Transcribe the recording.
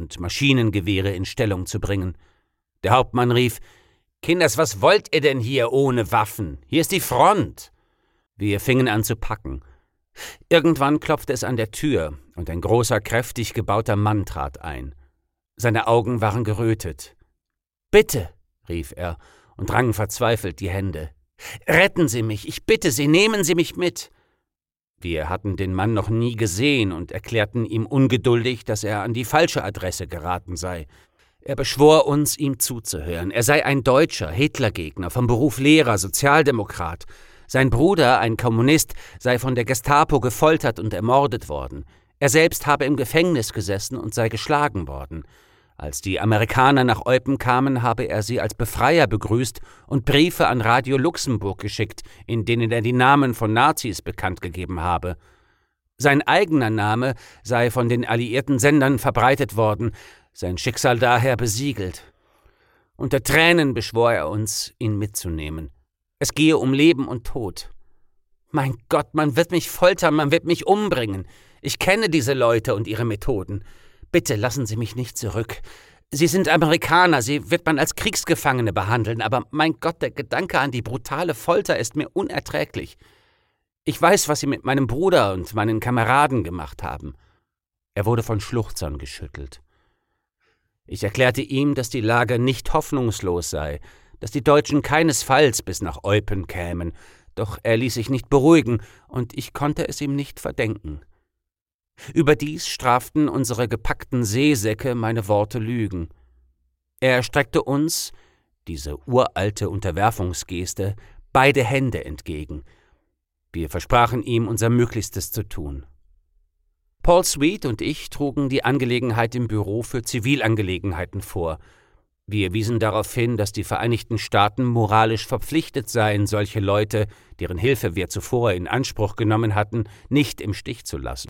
und Maschinengewehre in Stellung zu bringen. Der Hauptmann rief: »Kinders, was wollt ihr denn hier ohne Waffen? Hier ist die Front!« Wir fingen an zu packen. Irgendwann klopfte es an der Tür, und ein großer, kräftig gebauter Mann trat ein. Seine Augen waren gerötet. »Bitte«, rief er und rang verzweifelt die Hände. »Retten Sie mich, ich bitte Sie, nehmen Sie mich mit!« Wir hatten den Mann noch nie gesehen und erklärten ihm ungeduldig, dass er an die falsche Adresse geraten sei. Er beschwor uns, ihm zuzuhören. Er sei ein Deutscher, Hitlergegner, vom Beruf Lehrer, Sozialdemokrat. Sein Bruder, ein Kommunist, sei von der Gestapo gefoltert und ermordet worden. Er selbst habe im Gefängnis gesessen und sei geschlagen worden. Als die Amerikaner nach Eupen kamen, habe er sie als Befreier begrüßt und Briefe an Radio Luxemburg geschickt, in denen er die Namen von Nazis bekannt gegeben habe. Sein eigener Name sei von den alliierten Sendern verbreitet worden, sein Schicksal daher besiegelt. Unter Tränen beschwor er uns, ihn mitzunehmen. Es gehe um Leben und Tod. »Mein Gott, man wird mich foltern, man wird mich umbringen. Ich kenne diese Leute und ihre Methoden. Bitte lassen Sie mich nicht zurück. Sie sind Amerikaner, Sie wird man als Kriegsgefangene behandeln, aber mein Gott, der Gedanke an die brutale Folter ist mir unerträglich. Ich weiß, was Sie mit meinem Bruder und meinen Kameraden gemacht haben.« Er wurde von Schluchzern geschüttelt. Ich erklärte ihm, dass die Lage nicht hoffnungslos sei, dass die Deutschen keinesfalls bis nach Eupen kämen, doch er ließ sich nicht beruhigen, und ich konnte es ihm nicht verdenken. Überdies straften unsere gepackten Seesäcke meine Worte Lügen. Er streckte uns, diese uralte Unterwerfungsgeste, beide Hände entgegen. Wir versprachen ihm, unser Möglichstes zu tun. Paul Sweet und ich trugen die Angelegenheit im Büro für Zivilangelegenheiten vor. Wir wiesen darauf hin, dass die Vereinigten Staaten moralisch verpflichtet seien, solche Leute, deren Hilfe wir zuvor in Anspruch genommen hatten, nicht im Stich zu lassen.